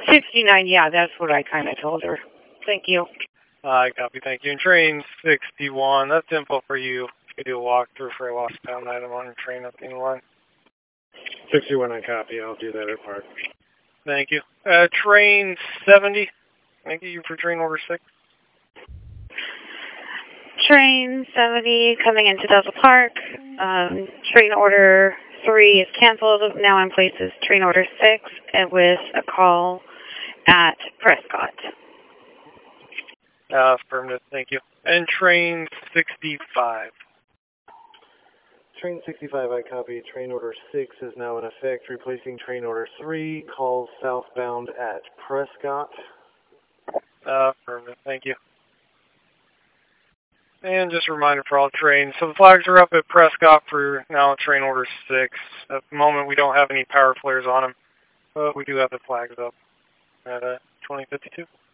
69, yeah, that's what I kind of told her. Thank you. I copy, thank you. And train 61, that's info for you. You do a walkthrough for a lost bound item on your train up in line. 61, I copy. I'll do that at park. Thank you. Train 70, thank you for train order 6. Train 70 coming into Delta Park. Train order 3 is canceled. Now in place is train order 6 and with a call at Prescott. Affirmative, thank you. And train 65. Train 65, I copy. Train order 6 is now in effect, replacing train order 3. Calls southbound at Prescott. Affirmative, thank you. And just a reminder for all trains, so the flags are up at Prescott for now train order 6. At the moment we don't have any power flares on them, but we do have the flags up at 2052.